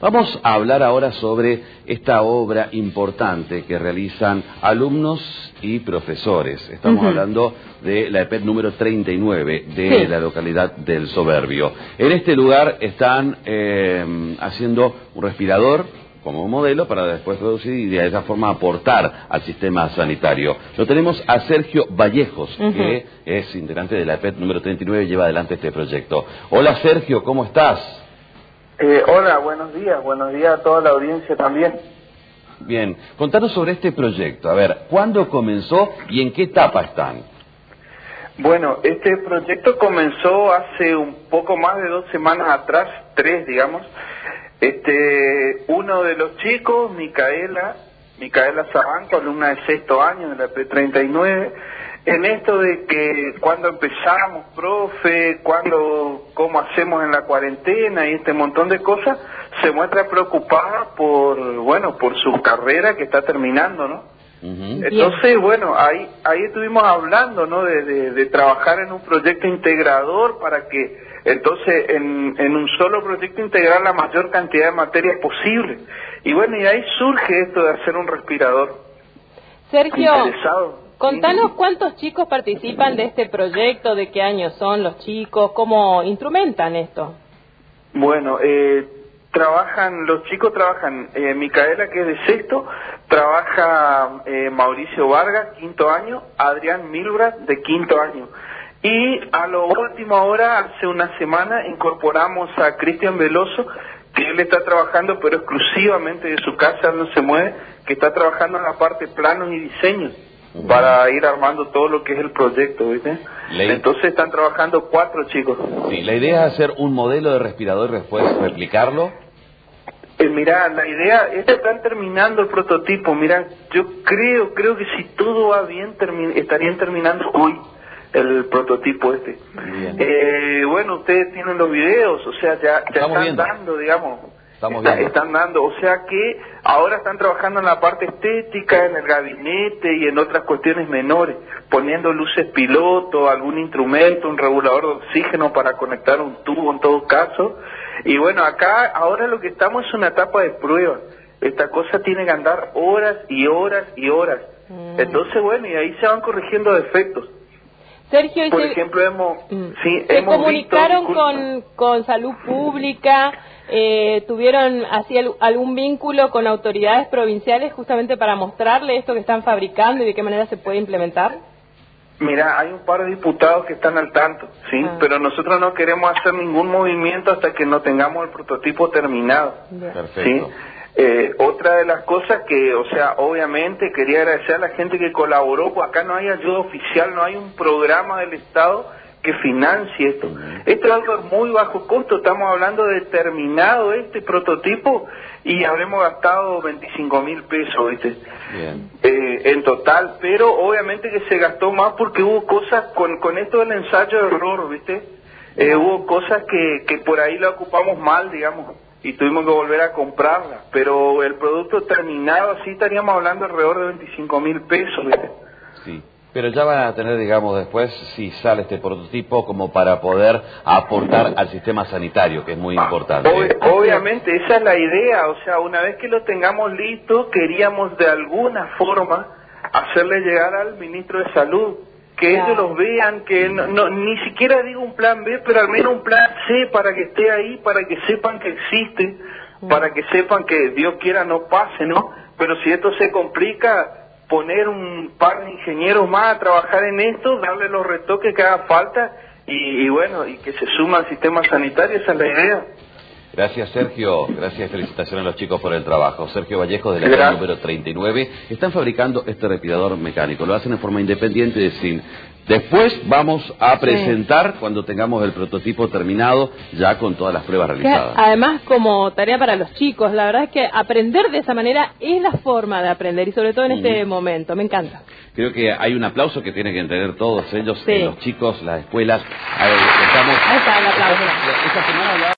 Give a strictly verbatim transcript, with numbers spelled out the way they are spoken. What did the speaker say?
Vamos a hablar ahora sobre esta obra importante que realizan alumnos y profesores. Estamos uh-huh. hablando de la E P E T número treinta y nueve de sí. la localidad del Soberbio. En este lugar están eh, haciendo un respirador como modelo para después producir y de esa forma aportar al sistema sanitario. Lo tenemos a Sergio Vallejos, uh-huh. que es integrante de la E P E T número treinta y nueve y lleva adelante este proyecto. Hola Sergio, ¿cómo estás? Eh, hola, buenos días, buenos días a toda la audiencia también. Bien, contanos sobre este proyecto. A ver, ¿cuándo comenzó y en qué etapa están? Bueno, este proyecto comenzó hace un poco más de dos semanas atrás, tres digamos. Este, uno de los chicos, Micaela, Micaela Sabanco, alumna de sexto año de la E P E T treinta y nueve, en esto de que cuando empezamos, profe, cuando, cómo hacemos en la cuarentena y este montón de cosas, se muestra preocupada por, bueno, por su carrera que está terminando, ¿no? Uh-huh. Entonces, bueno, ahí ahí estuvimos hablando, ¿no? De, de, de trabajar en un proyecto integrador para que, entonces, en, en un solo proyecto integrar la mayor cantidad de materias posible. Y bueno, y ahí surge esto de hacer un respirador. Sergio, interesado. Contanos cuántos chicos participan de este proyecto, de qué años son los chicos, cómo instrumentan esto. Bueno, eh, trabajan, los chicos trabajan, eh, Micaela, que es de sexto, trabaja eh, Mauricio Vargas, quinto año, Adrián Milbrat, de quinto año. Y a lo último ahora, hace una semana, incorporamos a Cristian Veloso, que él está trabajando, pero exclusivamente de su casa, no se mueve, que está trabajando en la parte planos y diseños. Uh-huh. Para ir armando todo lo que es el proyecto, ¿viste? La... Entonces están trabajando cuatro chicos. Sí, la idea es hacer un modelo de respirador y después replicarlo. Eh, mira, la idea es que están terminando el prototipo. Mira, yo creo, creo que si todo va bien, termi- estarían terminando hoy el prototipo este. Bien. Eh, bueno, ustedes tienen los videos, o sea, ya, ya están viendo. dando, digamos. Estamos Está, viendo. Están dando, o sea que ahora están trabajando en la parte estética, en el gabinete y en otras cuestiones menores, poniendo luces piloto, algún instrumento, un regulador de oxígeno para conectar un tubo en todo caso. Y bueno, acá ahora lo que estamos es una etapa de prueba. Esta cosa tiene que andar horas y horas y horas. Mm. Entonces, bueno, y ahí se van corrigiendo defectos. Sergio, por se... ejemplo, hemos, mm. sí, ¿Se hemos comunicaron visto, con, con salud pública? Eh, ¿Tuvieron así algún vínculo con autoridades provinciales justamente para mostrarle esto que están fabricando y de qué manera se puede implementar? Mira, hay un par de diputados que están al tanto, ¿sí? Ah. Pero nosotros no queremos hacer ningún movimiento hasta que no tengamos el prototipo terminado. Perfecto. ¿Sí? Eh, otra de las cosas que, o sea, obviamente quería agradecer a la gente que colaboró, pues acá no hay ayuda oficial, no hay un programa del Estado que financie esto. Uh-huh. Esto es algo muy bajo costo, estamos hablando de terminado este prototipo y habremos gastado veinticinco mil pesos, ¿viste? Bien. Eh, en total, pero obviamente que se gastó más porque hubo cosas con, con esto del ensayo de error, ¿viste? Eh, uh-huh. Hubo cosas que, que por ahí la ocupamos mal, digamos, y tuvimos que volver a comprarla, pero el producto terminado así estaríamos hablando alrededor de veinticinco mil pesos, ¿viste? Sí. Pero ya van a tener, digamos, después, si sale este prototipo, como para poder aportar al sistema sanitario, que es muy importante. Ob- obviamente, esa es la idea. O sea, una vez que lo tengamos listo, queríamos de alguna forma hacerle llegar al ministro de Salud, que claro. ellos los vean, que no, no, ni siquiera digo un plan B, pero al menos un plan C para que esté ahí, para que sepan que existe, mm. para que sepan que Dios quiera no pase, ¿no? Pero si esto se complica, poner un par de ingenieros más a trabajar en esto, darle los retoques que haga falta y, y bueno, y que se suma al sistema sanitario, esa es la idea. Gracias Sergio, gracias y felicitaciones a los chicos por el trabajo. Sergio Vallejos de la E P E T número treinta y nueve, están fabricando este respirador mecánico, lo hacen en forma independiente de S I N. Después vamos a presentar, sí. cuando tengamos el prototipo terminado, ya con todas las pruebas realizadas. Que, además, como tarea para los chicos, la verdad es que aprender de esa manera es la forma de aprender, y sobre todo en mm. este momento, me encanta. Creo que hay un aplauso que tienen que tener todos ellos, sí. los chicos, las escuelas. Ahí, estamos, Ahí está el aplauso. Esta semana